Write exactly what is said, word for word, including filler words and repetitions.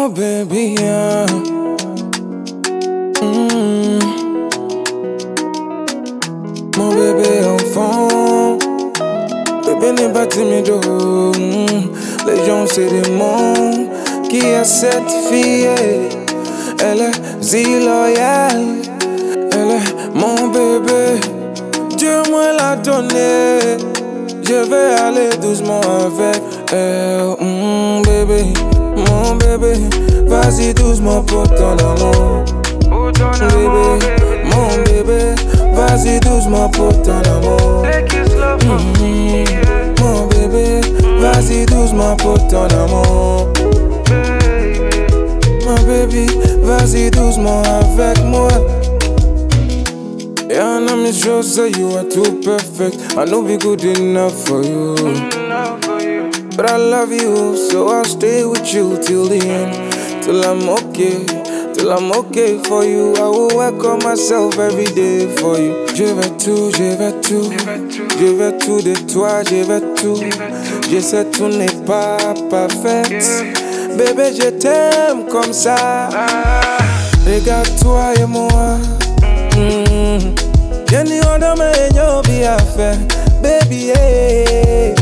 Oh baby, yeah. Mm. Mon bébé enfant, bébé n'est pas timide. Mm. Les gens se demandent qui est cette fille. Elle est si loyale, elle est mon bébé. Dieu me l'a donné, je vais aller doucement avec elle. Mm, bébé, mon bébé, vas-y doucement pour ton amour. Bébé, mon bébé, vas-y doucement pour ton amour. Mm, mon bébé, vas-y doucement pour ton amour. Mon bébé, vas-y doucement avec moi. Yeah, I me sure say you are too perfect. I know be good enough for you. But I love you, so I'll stay with you till the end. Till I'm okay, till I'm okay for you. I will work on myself every day for you. Je vais tout, je vais tout. Je vais tout de toi, je vais tout. Je sais tout n'est pas parfait. Bébé, je t'aime comme ça. Regarde toi et moi. Mm. Any other man you'll be a fan, baby, yeah.